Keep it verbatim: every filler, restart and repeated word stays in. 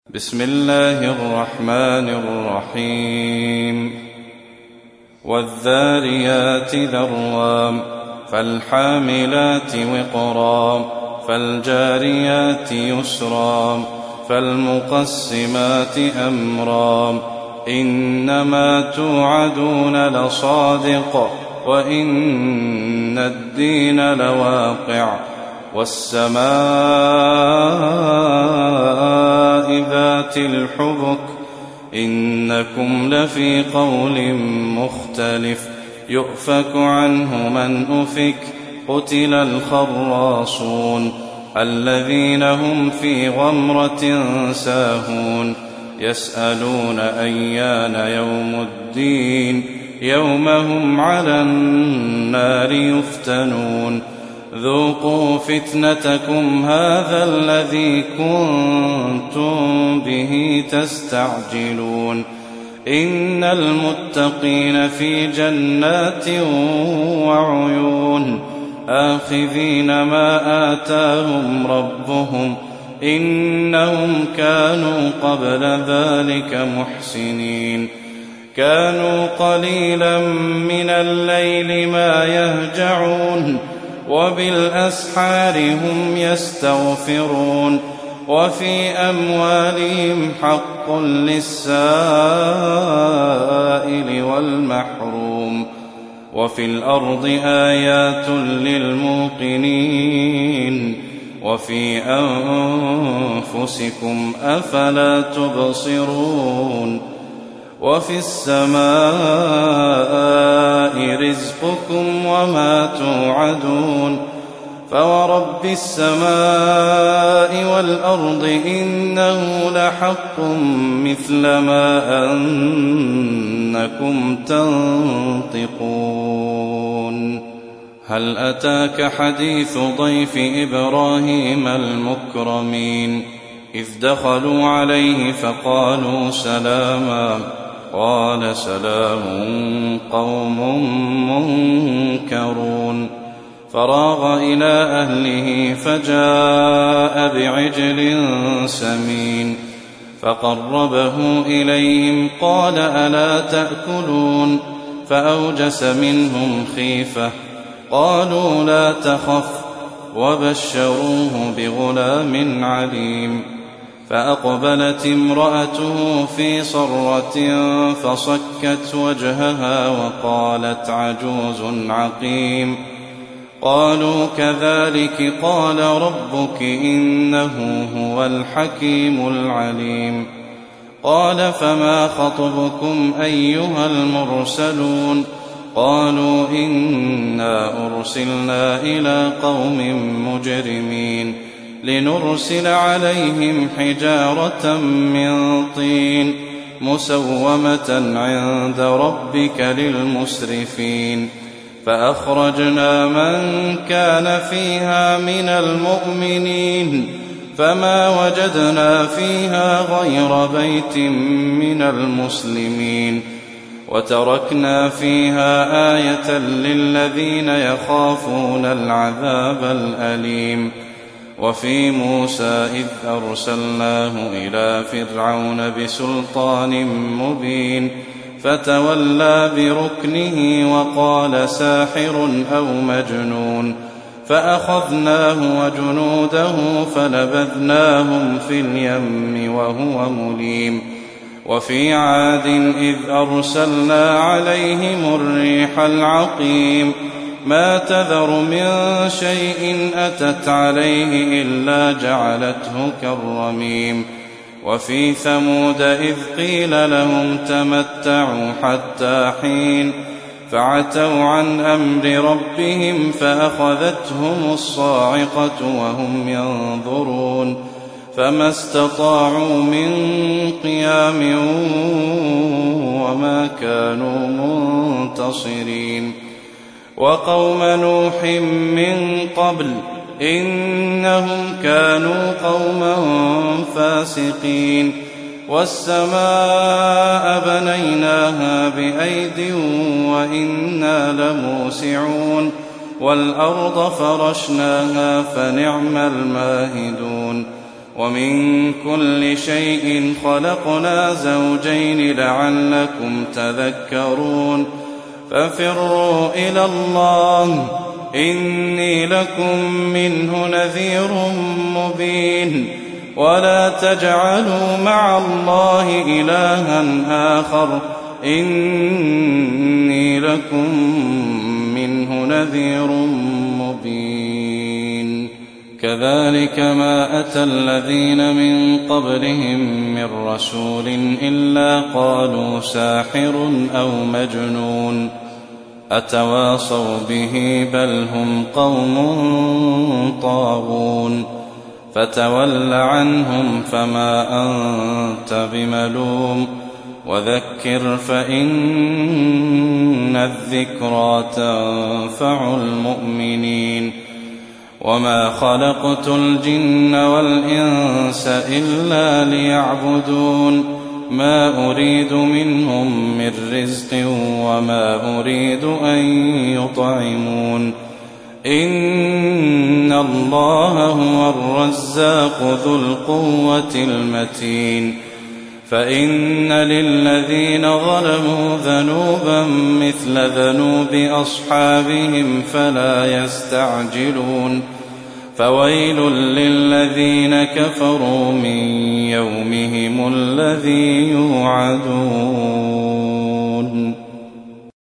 بسم الله الرحمن الرحيم والذاريات ذروا فالحاملات وقرا فالجاريات يسرا فالمقسمات أمرا إنما توعدون لصادق وإن الدين لواقع والسماء ذات الحبك إنكم لفي قول مختلف يؤفك عنه من أفك قتل الخراصون الذين هم في غمرة ساهون يسألون أيان يوم الدين يوم هم على النار يفتنون ذوقوا فتنتكم هذا الذي كنتم به تستعجلون إن المتقين في جنات وعيون آخذين ما آتاهم ربهم إنهم كانوا قبل ذلك محسنين كانوا قليلا من الليل ما يهجعون وبالأسحار هم يستغفرون وفي أموالهم حق للسائل والمحروم وفي الأرض آيات للموقنين وفي أنفسكم أفلا تبصرون وفي السماء رزقكم وما توعدون فورب السماء والأرض إنه لحق مثل ما أنكم تنطقون هل أتاك حديث ضيف إبراهيم المكرمين إذ دخلوا عليه فقالوا سلاما قال سلام قوم منكرون فراغ إلى أهله فجاء بعجل سمين فقربه إليهم قال ألا تأكلون فأوجس منهم خيفة قالوا لا تخف وبشروه بغلام عليم فأقبلت امرأته في صرة فصكت وجهها وقالت عجوز عقيم قالوا كذلك قال ربك إنه هو الحكيم العليم قال فما خطبكم أيها المرسلون قالوا إنا أرسلنا إلى قوم مجرمين لنرسل عليهم حجارة من طين مسومة عند ربك للمسرفين فأخرجنا من كان فيها من المؤمنين فما وجدنا فيها غير بيت من المسلمين وتركنا فيها آية للذين يخافون العذاب الأليم وفي موسى إذ أرسلناه إلى فرعون بسلطان مبين فتولى بركنه وقال ساحر أو مجنون فأخذناه وجنوده فنبذناهم في اليم وهو مليم وفي عاد إذ أرسلنا عليهم الريح العقيم ما تذر من شيء أتت عليه إلا جعلته كالرميم وفي ثمود إذ قيل لهم تمتعوا حتى حين فعتوا عن أمر ربهم فأخذتهم الصاعقة وهم ينظرون فما استطاعوا من قيام وما كانوا منتصرين وقوم نوح من قبل إنهم كانوا قوما فاسقين والسماء بنيناها بأيد وإنا لموسعون والأرض فرشناها فنعم الماهدون ومن كل شيء خلقنا زوجين لعلكم تذكرون ففروا إلى الله إني لكم منه نذير مبين ولا تجعلوا مع الله إلها آخر إني لكم منه نذير مبين كذلك ما أتى الذين من قبلهم من رسول إلا قالوا ساحر أو مجنون أتواصوا به بل هم قوم طاغون فتول عنهم فما أنت بملوم وذكر فإن الذكرى تنفع المؤمنين وما خلقت الجن والإنس إلا ليعبدون ما أريد منهم من رزق وما أريد أن يطعمون إن الله هو الرزاق ذو القوة المتين فإن للذين ظلموا ذنوبا مثل ذنوب أصحابهم فلا يستعجلون فويل للذين كفروا من يومهم الذي يوعدون